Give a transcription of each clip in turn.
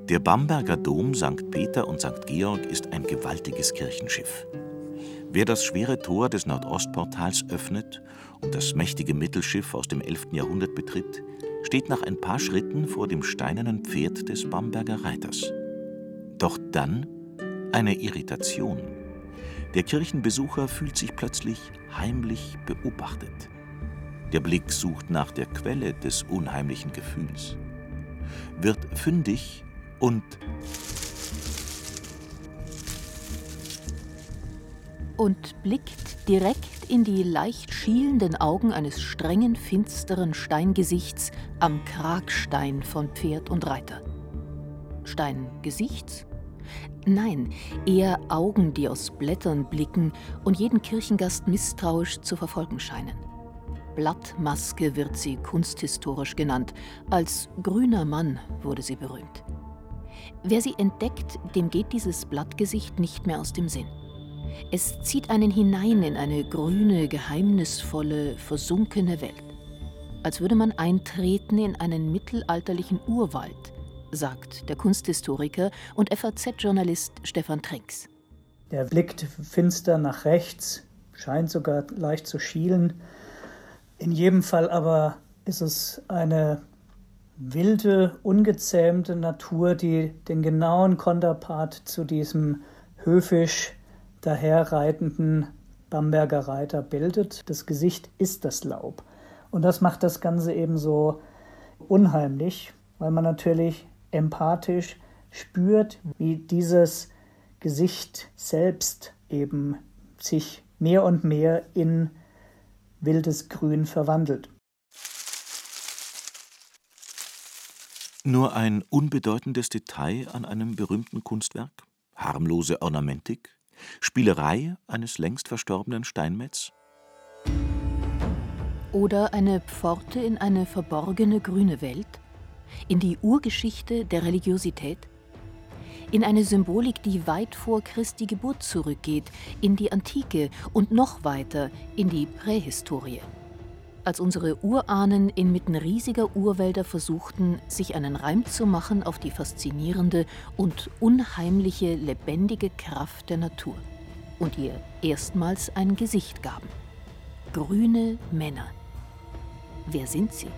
Der Bamberger Dom St. Peter und St. Georg ist ein gewaltiges Kirchenschiff. Wer das schwere Tor des Nordostportals öffnet und das mächtige Mittelschiff aus dem 11. Jahrhundert betritt, steht nach ein paar Schritten vor dem steinernen Pferd des Bamberger Reiters. Doch dann eine Irritation. Der Kirchenbesucher fühlt sich plötzlich heimlich beobachtet. Der Blick sucht nach der Quelle des unheimlichen Gefühls, wird fündig und blickt direkt in die leicht schielenden Augen eines strengen, finsteren Steingesichts am Kragstein von Pferd und Reiter. Steingesichts? Nein, eher Augen, die aus Blättern blicken und jeden Kirchengast misstrauisch zu verfolgen scheinen. Blattmaske wird sie kunsthistorisch genannt, als grüner Mann wurde sie berühmt. Wer sie entdeckt, dem geht dieses Blattgesicht nicht mehr aus dem Sinn. Es zieht einen hinein in eine grüne, geheimnisvolle, versunkene Welt. Als würde man eintreten in einen mittelalterlichen Urwald, sagt der Kunsthistoriker und FAZ-Journalist Stefan Trinks. Der blickt finster nach rechts, scheint sogar leicht zu schielen. In jedem Fall aber ist es eine wilde, ungezähmte Natur, die den genauen Konterpart zu diesem höfisch daherreitenden Bamberger Reiter bildet. Das Gesicht ist das Laub. Und das macht das Ganze eben so unheimlich, weil man natürlich empathisch spürt, wie dieses Gesicht selbst eben sich mehr und mehr in wildes Grün verwandelt. Nur ein unbedeutendes Detail an einem berühmten Kunstwerk? Harmlose Ornamentik? Spielerei eines längst verstorbenen Steinmetz? Oder eine Pforte in eine verborgene grüne Welt? In die Urgeschichte der Religiosität? In eine Symbolik, die weit vor Christi Geburt zurückgeht, in die Antike und noch weiter in die Prähistorie. Als unsere Urahnen inmitten riesiger Urwälder versuchten, sich einen Reim zu machen auf die faszinierende und unheimliche, lebendige Kraft der Natur und ihr erstmals ein Gesicht gaben. Grüne Männer. Wer sind sie?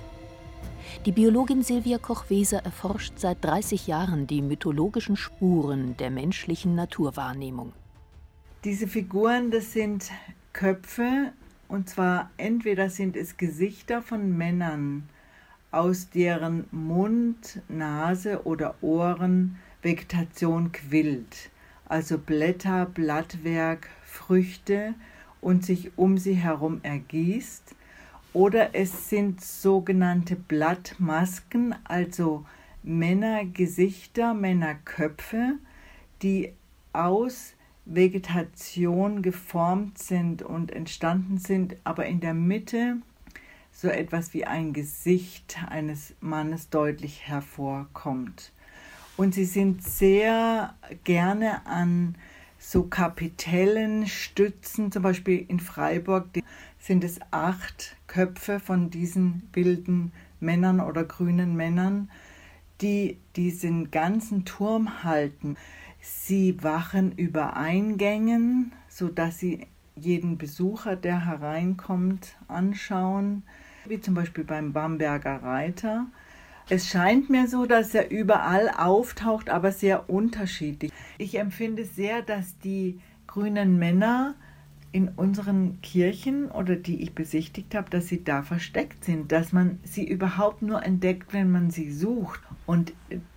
Die Biologin Silvia Koch-Weser erforscht seit 30 Jahren die mythologischen Spuren der menschlichen Naturwahrnehmung. Diese Figuren, das sind Köpfe, und zwar entweder sind es Gesichter von Männern, aus deren Mund, Nase oder Ohren Vegetation quillt, also Blätter, Blattwerk, Früchte und sich um sie herum ergießt. Oder es sind sogenannte Blattmasken, also Männergesichter, Männerköpfe, die aus Vegetation geformt sind und entstanden sind, aber in der Mitte so etwas wie ein Gesicht eines Mannes deutlich hervorkommt. Und sie sind sehr gerne an so Kapitellen, Stützen, zum Beispiel in Freiburg sind es 8 Köpfe von diesen wilden Männern oder grünen Männern, die diesen ganzen Turm halten. Sie wachen über Eingängen, sodass sie jeden Besucher, der hereinkommt, anschauen, wie zum Beispiel beim Bamberger Reiter. Es scheint mir so, dass er überall auftaucht, aber sehr unterschiedlich. Ich empfinde sehr, dass die grünen Männer in unseren Kirchen oder die ich besichtigt habe, dass sie da versteckt sind, dass man sie überhaupt nur entdeckt, wenn man sie sucht. Und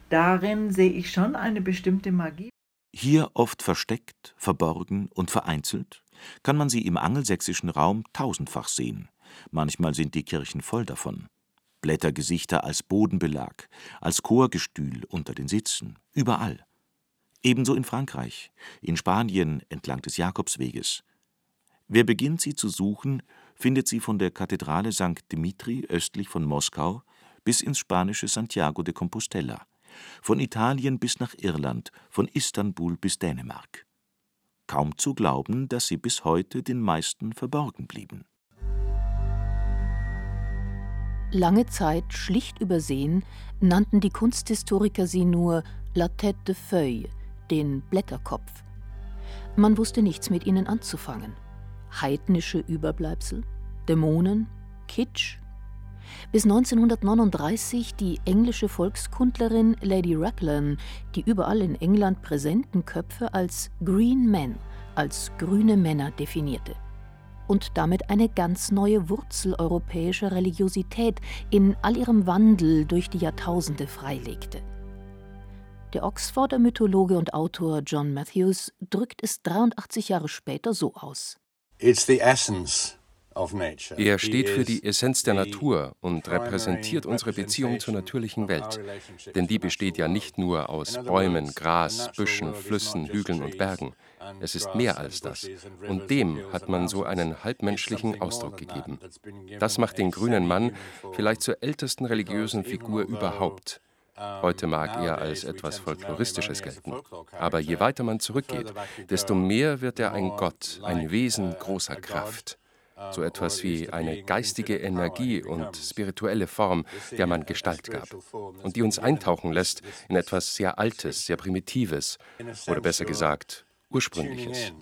darin sehe ich schon eine bestimmte Magie. Hier oft versteckt, verborgen und vereinzelt, kann man sie im angelsächsischen Raum tausendfach sehen. Manchmal sind die Kirchen voll davon. Blättergesichter als Bodenbelag, als Chorgestühl unter den Sitzen, überall. Ebenso in Frankreich, in Spanien entlang des Jakobsweges. Wer beginnt, sie zu suchen, findet sie von der Kathedrale St. Dimitri östlich von Moskau bis ins spanische Santiago de Compostela, von Italien bis nach Irland, von Istanbul bis Dänemark. Kaum zu glauben, dass sie bis heute den meisten verborgen blieben. Lange Zeit schlicht übersehen, nannten die Kunsthistoriker sie nur La tête de feuille, den Blätterkopf. Man wusste nichts mit ihnen anzufangen. Heidnische Überbleibsel, Dämonen, Kitsch. Bis 1939 die englische Volkskundlerin Lady Raglan die überall in England präsenten Köpfe als Green Men, als grüne Männer definierte und damit eine ganz neue Wurzel europäischer Religiosität in all ihrem Wandel durch die Jahrtausende freilegte. Der Oxforder Mythologe und Autor John Matthews drückt es 83 Jahre später so aus. Er steht für die Essenz der Natur und repräsentiert unsere Beziehung zur natürlichen Welt. Denn die besteht ja nicht nur aus Bäumen, Gras, Büschen, Flüssen, Hügeln und Bergen. Es ist mehr als das. Und dem hat man so einen halbmenschlichen Ausdruck gegeben. Das macht den grünen Mann vielleicht zur ältesten religiösen Figur überhaupt. Heute mag er als etwas Folkloristisches gelten. Aber je weiter man zurückgeht, desto mehr wird er ein Gott, ein Wesen großer Kraft. So etwas wie eine geistige Energie und spirituelle Form, der man Gestalt gab. Und die uns eintauchen lässt in etwas sehr Altes, sehr Primitives oder besser gesagt, Ursprüngliches.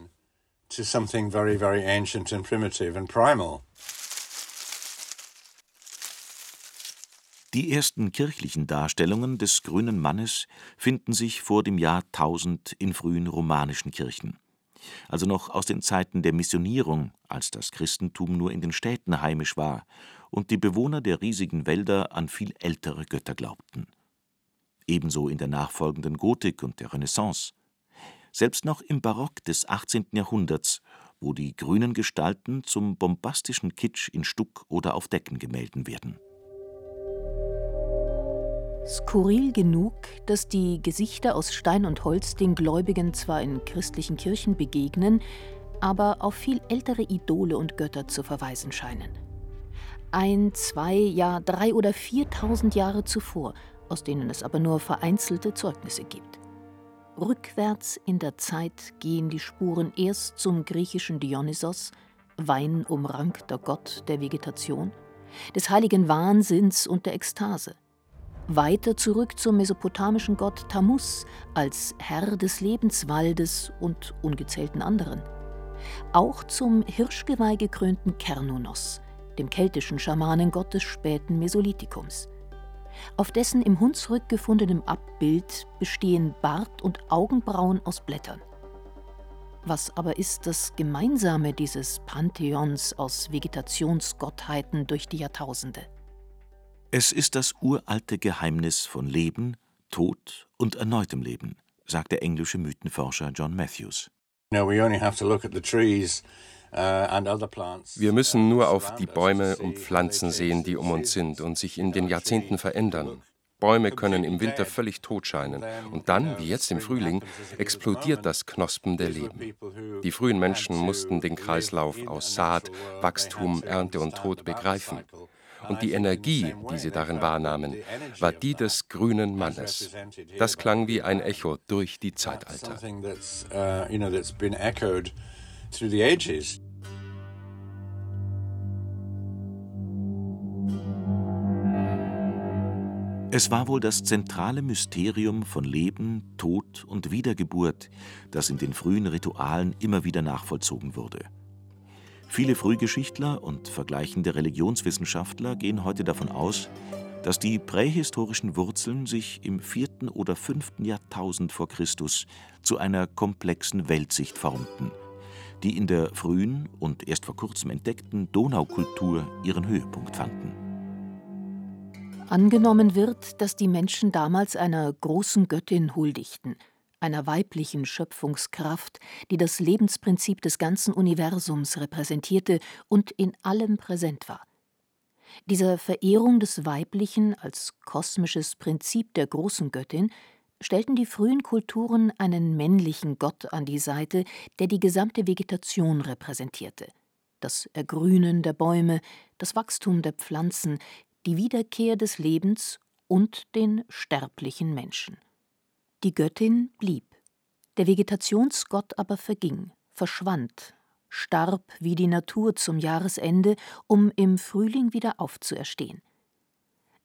Die ersten kirchlichen Darstellungen des grünen Mannes finden sich vor dem Jahr 1000 in frühen romanischen Kirchen. Also noch aus den Zeiten der Missionierung, als das Christentum nur in den Städten heimisch war und die Bewohner der riesigen Wälder an viel ältere Götter glaubten. Ebenso in der nachfolgenden Gotik und der Renaissance. Selbst noch im Barock des 18. Jahrhunderts, wo die grünen Gestalten zum bombastischen Kitsch in Stuck oder auf Deckengemälden werden. Skurril genug, dass die Gesichter aus Stein und Holz den Gläubigen zwar in christlichen Kirchen begegnen, aber auf viel ältere Idole und Götter zu verweisen scheinen. 1, 2, ja 3 oder 4.000 Jahre zuvor, aus denen es aber nur vereinzelte Zeugnisse gibt. Rückwärts in der Zeit gehen die Spuren erst zum griechischen Dionysos, weinumrankter Gott der Vegetation, des heiligen Wahnsinns und der Ekstase. Weiter zurück zum mesopotamischen Gott Tammuz als Herr des Lebenswaldes und ungezählten anderen. Auch zum Hirschgeweih gekrönten Kernunos, dem keltischen Schamanengott des späten Mesolithikums. Auf dessen im Hunsrück gefundenem Abbild bestehen Bart und Augenbrauen aus Blättern. Was aber ist das Gemeinsame dieses Pantheons aus Vegetationsgottheiten durch die Jahrtausende? Es ist das uralte Geheimnis von Leben, Tod und erneutem Leben, sagt der englische Mythenforscher John Matthews. Wir müssen nur auf die Bäume und Pflanzen sehen, die um uns sind und sich in den Jahrzehnten verändern. Bäume können im Winter völlig tot scheinen und dann, wie jetzt im Frühling, explodiert das knosspende Leben. Die frühen Menschen mussten den Kreislauf aus Saat, Wachstum, Ernte und Tod begreifen. Und die Energie, die sie darin wahrnahmen, war die des grünen Mannes. Das klang wie ein Echo durch die Zeitalter. Es war wohl das zentrale Mysterium von Leben, Tod und Wiedergeburt, das in den frühen Ritualen immer wieder nachvollzogen wurde. Viele Frühgeschichtler und vergleichende Religionswissenschaftler gehen heute davon aus, dass die prähistorischen Wurzeln sich im 4. oder 5. Jahrtausend vor Christus zu einer komplexen Weltsicht formten, die in der frühen und erst vor kurzem entdeckten Donaukultur ihren Höhepunkt fanden. Angenommen wird, dass die Menschen damals einer großen Göttin huldigten, einer weiblichen Schöpfungskraft, die das Lebensprinzip des ganzen Universums repräsentierte und in allem präsent war. Dieser Verehrung des Weiblichen als kosmisches Prinzip der großen Göttin stellten die frühen Kulturen einen männlichen Gott an die Seite, der die gesamte Vegetation repräsentierte. Das Ergrünen der Bäume, das Wachstum der Pflanzen, die Wiederkehr des Lebens und den sterblichen Menschen. Die Göttin blieb, der Vegetationsgott aber verging, verschwand, starb wie die Natur zum Jahresende, um im Frühling wieder aufzuerstehen.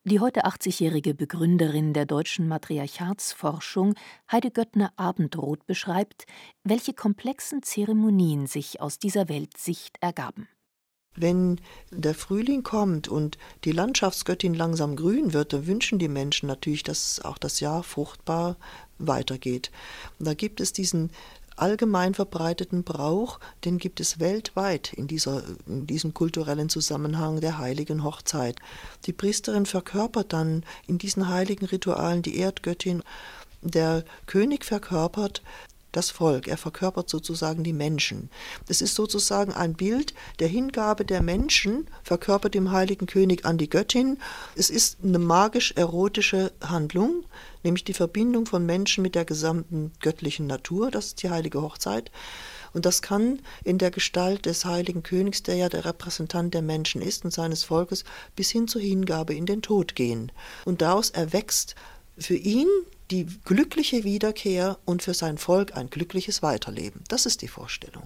Die heute 80-jährige Begründerin der deutschen Matriarchatsforschung, Heide Göttner-Abendroth, beschreibt, welche komplexen Zeremonien sich aus dieser Weltsicht ergaben. Wenn der Frühling kommt und die Landschaftsgöttin langsam grün wird, dann wünschen die Menschen natürlich, dass auch das Jahr fruchtbar weitergeht. Und da gibt es diesen allgemein verbreiteten Brauch, den gibt es weltweit in diesem kulturellen Zusammenhang der heiligen Hochzeit. Die Priesterin verkörpert dann in diesen heiligen Ritualen die Erdgöttin. Der König verkörpert das Volk, er verkörpert sozusagen die Menschen. Es ist sozusagen ein Bild der Hingabe der Menschen, verkörpert dem heiligen König an die Göttin. Es ist eine magisch-erotische Handlung, nämlich die Verbindung von Menschen mit der gesamten göttlichen Natur, das ist die heilige Hochzeit. Und das kann in der Gestalt des heiligen Königs, der ja der Repräsentant der Menschen ist und seines Volkes, bis hin zur Hingabe in den Tod gehen. Und daraus erwächst für ihn die glückliche Wiederkehr und für sein Volk ein glückliches Weiterleben. Das ist die Vorstellung.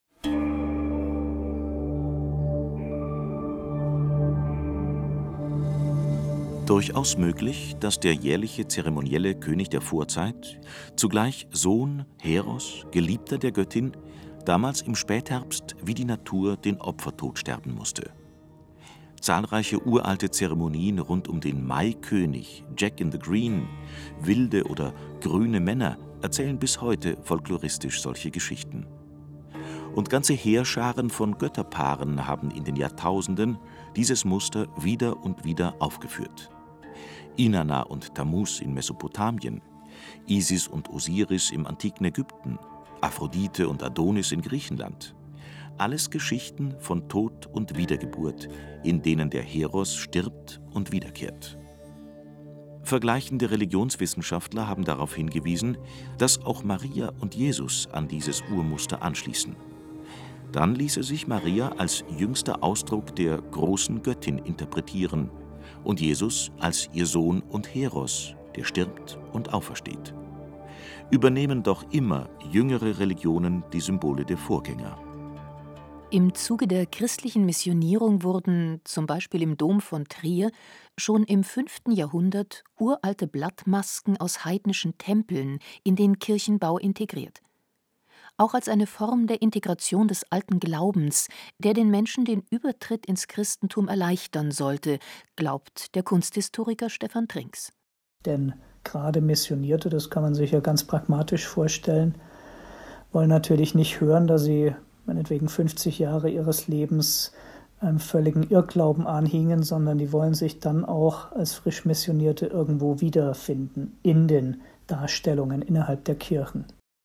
Durchaus möglich, dass der jährliche zeremonielle König der Vorzeit, zugleich Sohn, Heros, Geliebter der Göttin, damals im Spätherbst wie die Natur den Opfertod sterben musste. Zahlreiche uralte Zeremonien rund um den Maikönig, Jack in the Green, wilde oder grüne Männer erzählen bis heute folkloristisch solche Geschichten. Und ganze Heerscharen von Götterpaaren haben in den Jahrtausenden dieses Muster wieder und wieder aufgeführt. Inanna und Tammuz in Mesopotamien, Isis und Osiris im antiken Ägypten, Aphrodite und Adonis in Griechenland. Alles Geschichten von Tod und Wiedergeburt, in denen der Heros stirbt und wiederkehrt. Vergleichende Religionswissenschaftler haben darauf hingewiesen, dass auch Maria und Jesus an dieses Urmuster anschließen. Dann ließe sich Maria als jüngster Ausdruck der großen Göttin interpretieren und Jesus als ihr Sohn und Heros, der stirbt und aufersteht. Übernehmen doch immer jüngere Religionen die Symbole der Vorgänger. Im Zuge der christlichen Missionierung wurden, zum Beispiel im Dom von Trier, schon im 5. Jahrhundert uralte Blattmasken aus heidnischen Tempeln in den Kirchenbau integriert. Auch als eine Form der Integration des alten Glaubens, der den Menschen den Übertritt ins Christentum erleichtern sollte, glaubt der Kunsthistoriker Stefan Trinks. Denn gerade Missionierte, das kann man sich ja ganz pragmatisch vorstellen, wollen natürlich nicht hören, dass sie meinetwegen 50 Jahre ihres Lebens einem völligen Irrglauben anhingen, sondern die wollen sich dann auch als frisch Missionierte irgendwo wiederfinden in den Darstellungen innerhalb der Kirchen.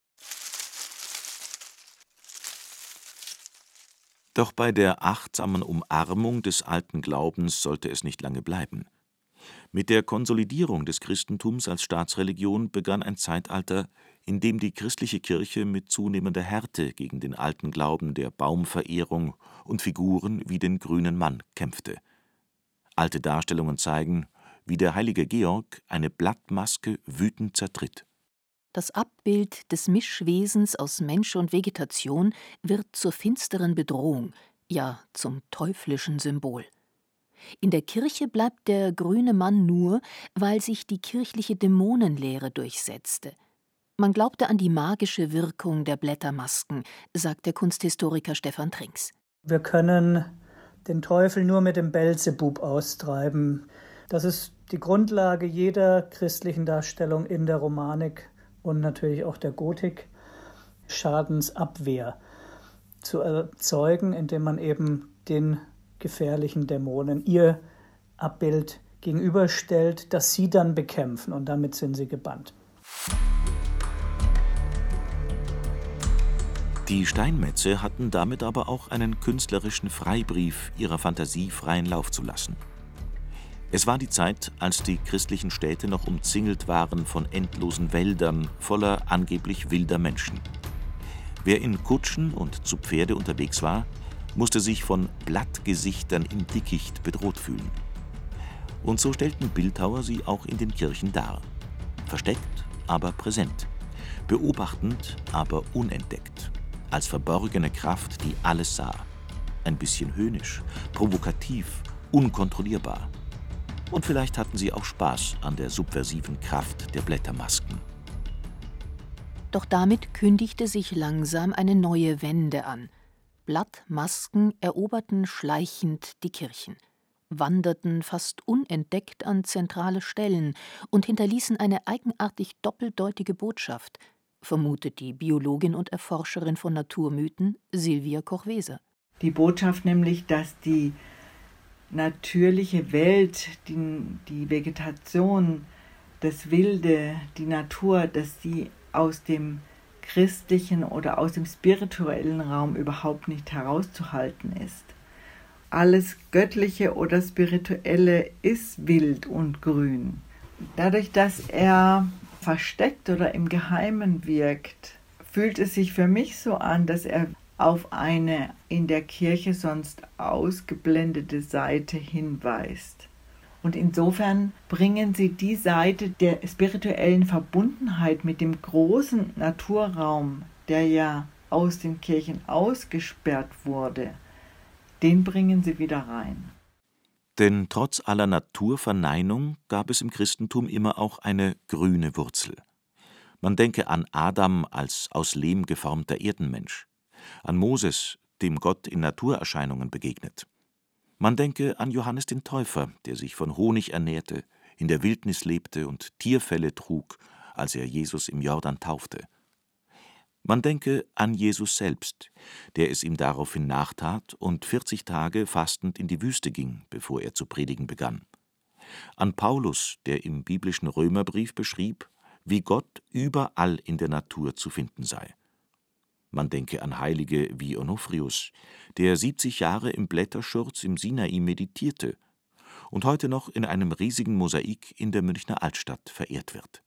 Doch bei der achtsamen Umarmung des alten Glaubens sollte es nicht lange bleiben. Mit der Konsolidierung des Christentums als Staatsreligion begann ein Zeitalter, in dem die christliche Kirche mit zunehmender Härte gegen den alten Glauben der Baumverehrung und Figuren wie den grünen Mann kämpfte. Alte Darstellungen zeigen, wie der heilige Georg eine Blattmaske wütend zertritt. Das Abbild des Mischwesens aus Mensch und Vegetation wird zur finsteren Bedrohung, ja zum teuflischen Symbol. In der Kirche bleibt der grüne Mann nur, weil sich die kirchliche Dämonenlehre durchsetzte. Man glaubte an die magische Wirkung der Blättermasken, sagt der Kunsthistoriker Stefan Trinks. Wir können den Teufel nur mit dem Belzebub austreiben. Das ist die Grundlage jeder christlichen Darstellung in der Romanik und natürlich auch der Gotik, Schadensabwehr zu erzeugen, indem man eben den gefährlichen Dämonen ihr Abbild gegenüberstellt, das sie dann bekämpfen, und damit sind sie gebannt. Die Steinmetze hatten damit aber auch einen künstlerischen Freibrief, ihrer Fantasie freien Lauf zu lassen. Es war die Zeit, als die christlichen Städte noch umzingelt waren von endlosen Wäldern voller angeblich wilder Menschen. Wer in Kutschen und zu Pferde unterwegs war, musste sich von Blattgesichtern im Dickicht bedroht fühlen. Und so stellten Bildhauer sie auch in den Kirchen dar. Versteckt, aber präsent. Beobachtend, aber unentdeckt. Als verborgene Kraft, die alles sah. Ein bisschen höhnisch, provokativ, unkontrollierbar. Und vielleicht hatten sie auch Spaß an der subversiven Kraft der Blättermasken. Doch damit kündigte sich langsam eine neue Wende an. Blattmasken eroberten schleichend die Kirchen, wanderten fast unentdeckt an zentrale Stellen und hinterließen eine eigenartig doppeldeutige Botschaft, vermutet die Biologin und Erforscherin von Naturmythen Sylvia Koch-Weser. Die Botschaft nämlich, dass die natürliche Welt, die Vegetation, das Wilde, die Natur, dass die aus dem christlichen oder aus dem spirituellen Raum überhaupt nicht herauszuhalten ist. Alles Göttliche oder Spirituelle ist wild und grün. Dadurch, dass er versteckt oder im Geheimen wirkt, fühlt es sich für mich so an, dass er auf eine in der Kirche sonst ausgeblendete Seite hinweist. Und insofern bringen sie die Seite der spirituellen Verbundenheit mit dem großen Naturraum, der ja aus den Kirchen ausgesperrt wurde, den bringen sie wieder rein. Denn trotz aller Naturverneinung gab es im Christentum immer auch eine grüne Wurzel. Man denke an Adam als aus Lehm geformter Erdenmensch, an Moses, dem Gott in Naturerscheinungen begegnet. Man denke an Johannes den Täufer, der sich von Honig ernährte, in der Wildnis lebte und Tierfelle trug, als er Jesus im Jordan taufte. Man denke an Jesus selbst, der es ihm daraufhin nachtat und 40 Tage fastend in die Wüste ging, bevor er zu predigen begann. An Paulus, der im biblischen Römerbrief beschrieb, wie Gott überall in der Natur zu finden sei. Man denke an Heilige wie Onofrius, der 70 Jahre im Blätterschurz im Sinai meditierte und heute noch in einem riesigen Mosaik in der Münchner Altstadt verehrt wird.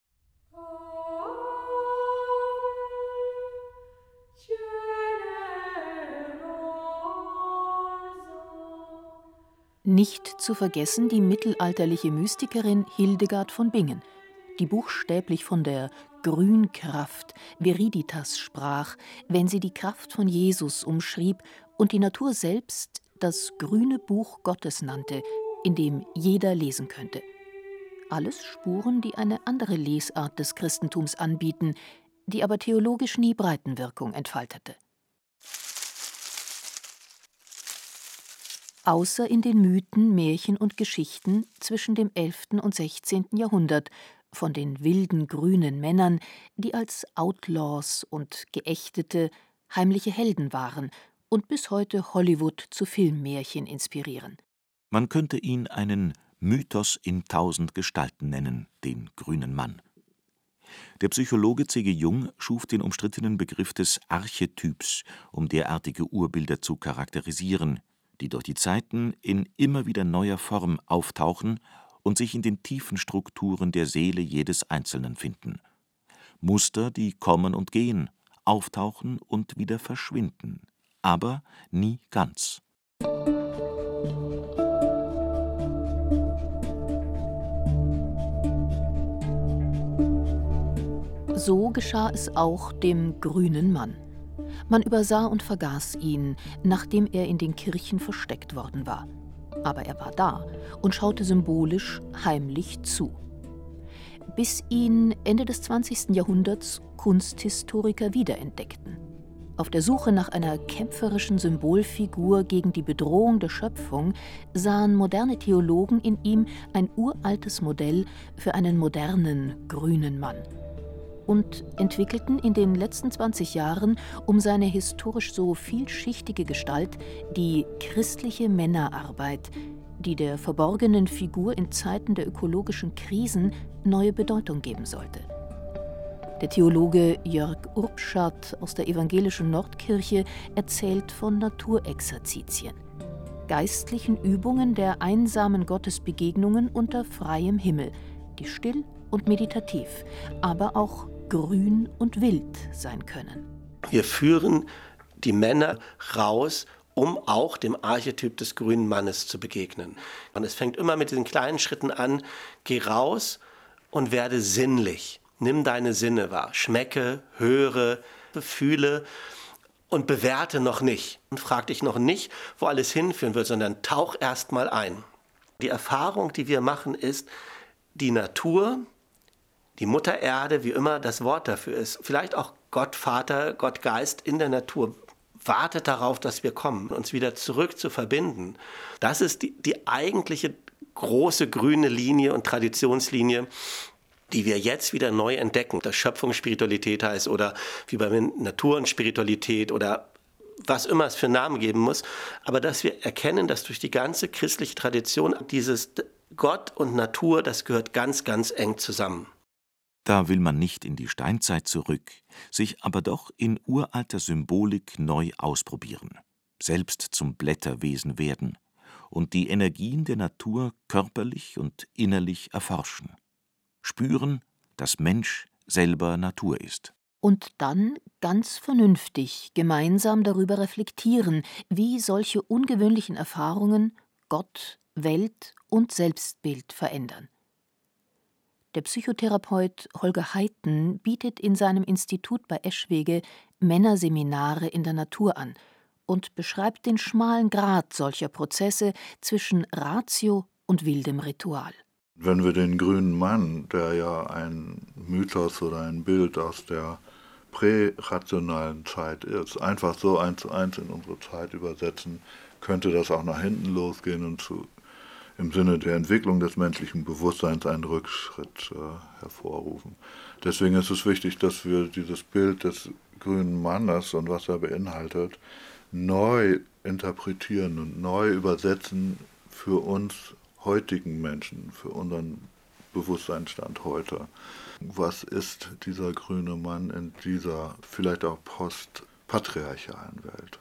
Nicht zu vergessen die mittelalterliche Mystikerin Hildegard von Bingen, die buchstäblich von der Grünkraft, Viriditas, sprach, wenn sie die Kraft von Jesus umschrieb und die Natur selbst das grüne Buch Gottes nannte, in dem jeder lesen könnte. Alles Spuren, die eine andere Lesart des Christentums anbieten, die aber theologisch nie Breitenwirkung entfaltete. Außer in den Mythen, Märchen und Geschichten zwischen dem 11. und 16. Jahrhundert, von den wilden grünen Männern, die als Outlaws und Geächtete heimliche Helden waren und bis heute Hollywood zu Filmmärchen inspirieren. Man könnte ihn einen Mythos in 1000 Gestalten nennen, den grünen Mann. Der Psychologe C.G. Jung schuf den umstrittenen Begriff des Archetyps, um derartige Urbilder zu charakterisieren, die durch die Zeiten in immer wieder neuer Form auftauchen und sich in den tiefen Strukturen der Seele jedes Einzelnen finden. Muster, die kommen und gehen, auftauchen und wieder verschwinden, aber nie ganz. So geschah es auch dem grünen Mann. Man übersah und vergaß ihn, nachdem er in den Kirchen versteckt worden war. Aber er war da und schaute symbolisch heimlich zu. Bis ihn Ende des 20. Jahrhunderts Kunsthistoriker wiederentdeckten. Auf der Suche nach einer kämpferischen Symbolfigur gegen die Bedrohung der Schöpfung sahen moderne Theologen in ihm ein uraltes Modell für einen modernen grünen Mann und entwickelten in den letzten 20 Jahren um seine historisch so vielschichtige Gestalt die christliche Männerarbeit, die der verborgenen Figur in Zeiten der ökologischen Krisen neue Bedeutung geben sollte. Der Theologe Jörg Urbschat aus der evangelischen Nordkirche erzählt von Naturexerzitien, geistlichen Übungen der einsamen Gottesbegegnungen unter freiem Himmel, die still und meditativ, aber auch grün und wild sein können. Wir führen die Männer raus, um auch dem Archetyp des grünen Mannes zu begegnen. Und es fängt immer mit diesen kleinen Schritten an: Geh raus und werde sinnlich. Nimm deine Sinne wahr. Schmecke, höre, fühle und bewerte noch nicht. Und frag dich noch nicht, wo alles hinführen wird, sondern tauch erst mal ein. Die Erfahrung, die wir machen, ist, die Natur, die Mutter Erde, wie immer das Wort dafür ist, vielleicht auch Gott Vater, Gott Geist in der Natur, wartet darauf, dass wir kommen, uns wieder zurück zu verbinden. Das ist die eigentliche große grüne Linie und Traditionslinie, die wir jetzt wieder neu entdecken. Das Schöpfungsspiritualität heißt oder wie bei Natur und Spiritualität oder was immer es für Namen geben muss. Aber dass wir erkennen, dass durch die ganze christliche Tradition dieses Gott und Natur, das gehört ganz, ganz eng zusammen. Da will man nicht in die Steinzeit zurück, sich aber doch in uralter Symbolik neu ausprobieren, selbst zum Blätterwesen werden und die Energien der Natur körperlich und innerlich erforschen. Spüren, dass Mensch selber Natur ist. Und dann ganz vernünftig gemeinsam darüber reflektieren, wie solche ungewöhnlichen Erfahrungen Gott, Welt und Selbstbild verändern. Der Psychotherapeut Holger Heiten bietet in seinem Institut bei Eschwege Männerseminare in der Natur an und beschreibt den schmalen Grat solcher Prozesse zwischen Ratio und wildem Ritual. Wenn wir den grünen Mann, der ja ein Mythos oder ein Bild aus der prärationalen Zeit ist, einfach so 1:1 in unsere Zeit übersetzen, könnte das auch nach hinten losgehen und im Sinne der Entwicklung des menschlichen Bewusstseins einen Rückschritt hervorrufen. Deswegen ist es wichtig, dass wir dieses Bild des grünen Mannes und was er beinhaltet, neu interpretieren und neu übersetzen für uns heutigen Menschen, für unseren Bewusstseinsstand heute. Was ist dieser grüne Mann in dieser vielleicht auch postpatriarchalen Welt?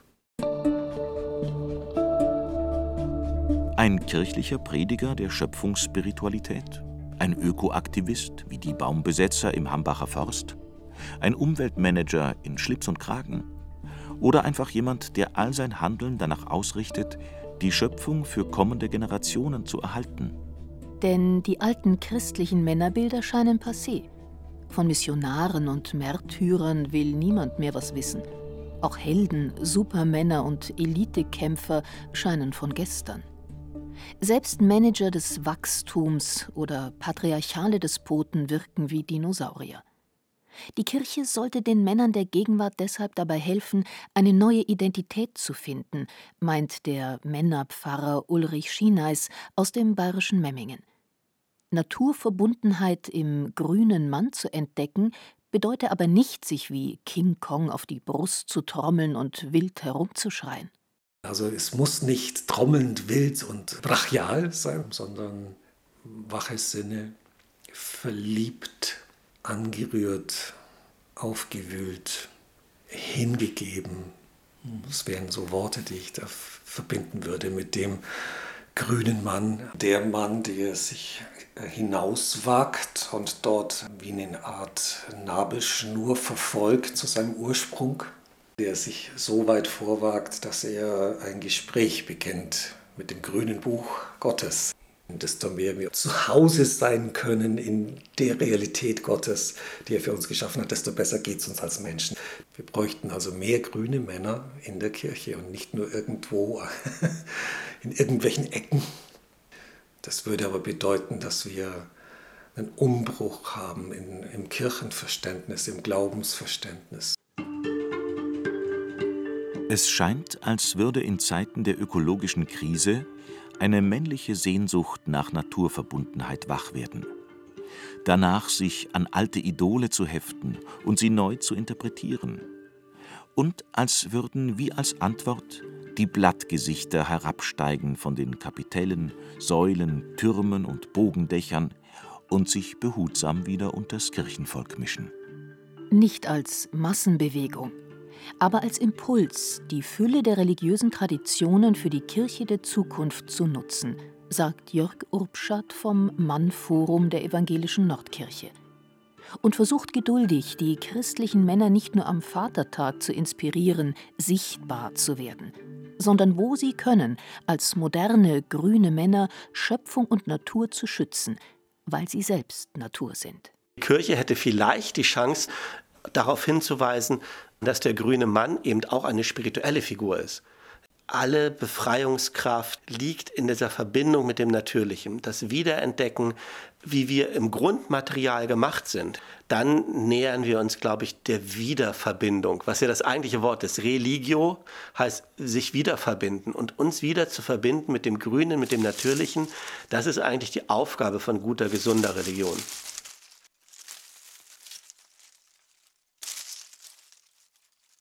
Ein kirchlicher Prediger der Schöpfungsspiritualität? Ein Ökoaktivist wie die Baumbesetzer im Hambacher Forst? Ein Umweltmanager in Schlips und Kragen? Oder einfach jemand, der all sein Handeln danach ausrichtet, die Schöpfung für kommende Generationen zu erhalten? Denn die alten christlichen Männerbilder scheinen passé. Von Missionaren und Märtyrern will niemand mehr was wissen. Auch Helden, Supermänner und Elitekämpfer scheinen von gestern. Selbst Manager des Wachstums oder patriarchale Despoten wirken wie Dinosaurier. Die Kirche sollte den Männern der Gegenwart deshalb dabei helfen, eine neue Identität zu finden, meint der Männerpfarrer Ulrich Schieneis aus dem bayerischen Memmingen. Naturverbundenheit im grünen Mann zu entdecken, bedeute aber nicht, sich wie King Kong auf die Brust zu trommeln und wild herumzuschreien. Also es muss nicht trommelnd, wild und brachial sein, sondern wache Sinne, verliebt, angerührt, aufgewühlt, hingegeben. Das wären so Worte, die ich da verbinden würde mit dem grünen Mann. Der Mann, der sich hinauswagt und dort wie eine Art Nabelschnur verfolgt zu seinem Ursprung, der sich so weit vorwagt, dass er ein Gespräch beginnt mit dem grünen Buch Gottes. Und desto mehr wir zu Hause sein können in der Realität Gottes, die er für uns geschaffen hat, desto besser geht es uns als Menschen. Wir bräuchten also mehr grüne Männer in der Kirche und nicht nur irgendwo in irgendwelchen Ecken. Das würde aber bedeuten, dass wir einen Umbruch haben im Kirchenverständnis, im Glaubensverständnis. Es scheint, als würde in Zeiten der ökologischen Krise eine männliche Sehnsucht nach Naturverbundenheit wach werden. Danach sich an alte Idole zu heften und sie neu zu interpretieren. Und als würden wie als Antwort die Blattgesichter herabsteigen von den Kapitellen, Säulen, Türmen und Bogendächern und sich behutsam wieder unters Kirchenvolk mischen. Nicht als Massenbewegung, aber als Impuls, die Fülle der religiösen Traditionen für die Kirche der Zukunft zu nutzen, sagt Jörg Urbschat vom Mannforum der Evangelischen Nordkirche. Und versucht geduldig, die christlichen Männer nicht nur am Vatertag zu inspirieren, sichtbar zu werden, sondern wo sie können, als moderne, grüne Männer Schöpfung und Natur zu schützen, weil sie selbst Natur sind. Die Kirche hätte vielleicht die Chance, darauf hinzuweisen, dass der grüne Mann eben auch eine spirituelle Figur ist. alle Befreiungskraft liegt in dieser Verbindung mit dem Natürlichen. Das Wiederentdecken, wie wir im Grundmaterial gemacht sind. Dann nähern wir uns, glaube ich, der Wiederverbindung, was ja das eigentliche Wort ist. Religio heißt sich wiederverbinden. Und uns wieder zu verbinden mit dem Grünen, mit dem Natürlichen, das ist eigentlich die Aufgabe von guter, gesunder Religion.